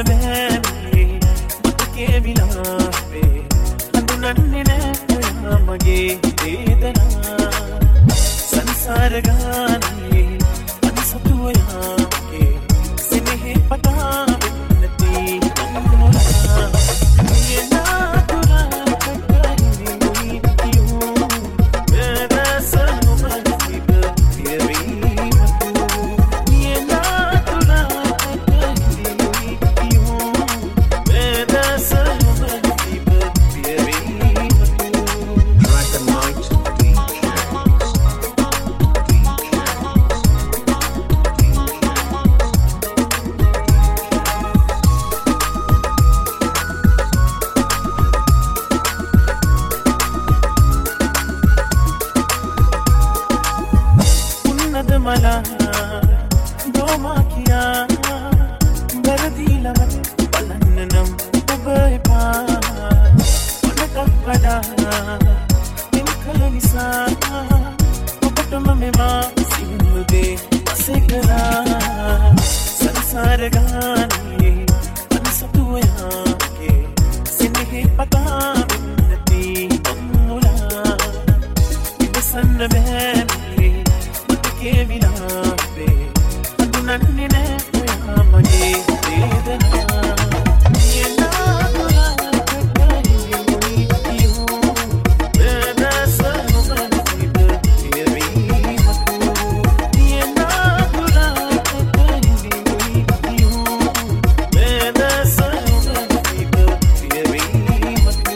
බෑනේ මතකේ විලාපේ හඳුනන්නේ නෑ ඔයා මගේ වේදනා සංසාර ගානේ අනිසතු ඔයාගේ සෙනෙහි පටා වෙන්නති මොනවා නියනා තුරා කටරිනි මුයිතියෝ වෙනසම මදිබ පියවි मला दोमा किया दर्दी लमन पलन्नम उबे पा मनकपड़ा इनकल निसा उपटम मेवा सिंदे असेकरा संसार गाने अनसतु याके सिनेह पता बिन्नती अम्मुला इबसन बहन के विलापे हंदुनन्ने नෑ ඔයා මගේ වේදනා නියනා තුරා කටරිනි මුයිතියෝ වෙනසම මදිබ පියවි මතු නියනා තුරා කටරිනි මුයිතියෝ වෙනසම මදිබ පියවි මතු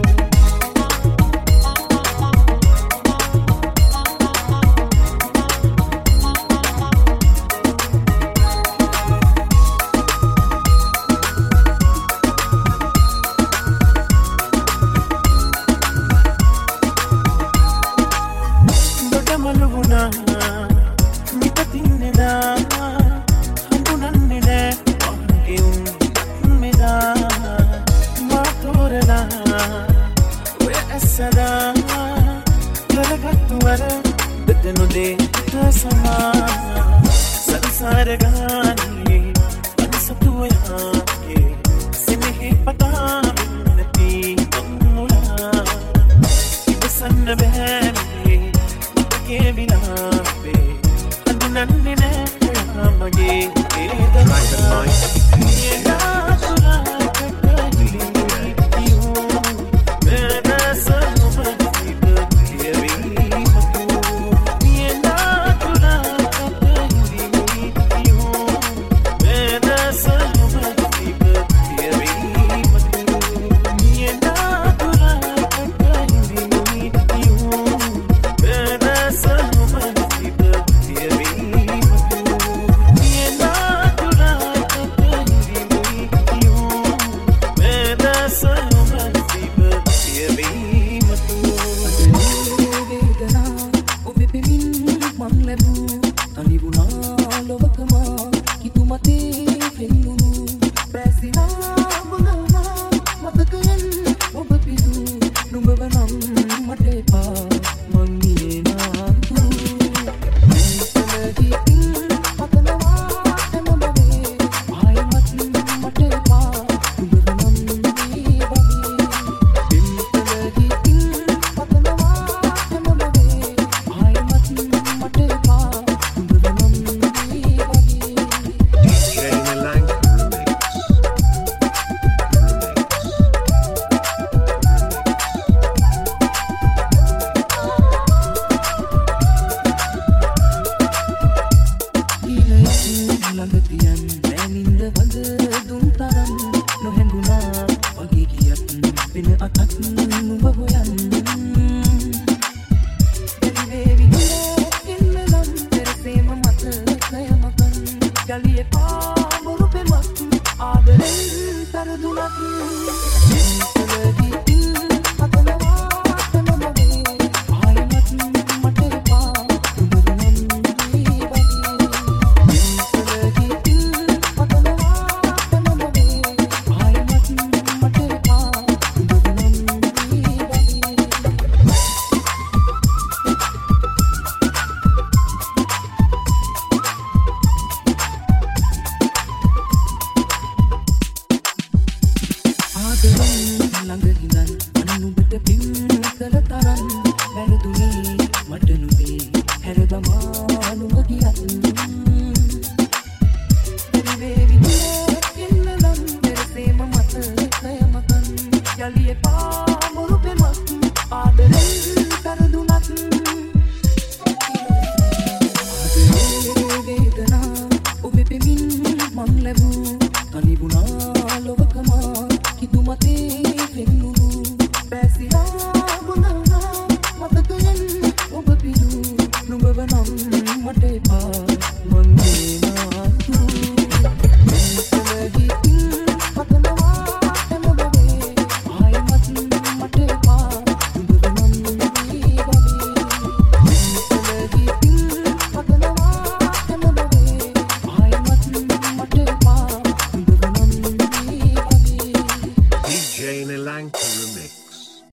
संसार गाने अनसतु याके सिनेह पता बिन्नती अम्मुला इबसन बहने मतके विलापे हंदुनन्ने नෑ ඔයා මගේ වේදනා නියනා තුරා කටරිනි මුයිතියෝ වෙනසම මදිබ පියවි යලියේ පාමුරු පෙමක් ආදරෙන් පෙරදුනත් ආදරේ වේදනා ඔබේ පෙමින් මං ලැබූ තනිබුණා ලොවකම කිතුමතේ පෙන්නුණු බැසිලා බුණා මතකයෙන් ඔබ පිරු නුඹව නම් මට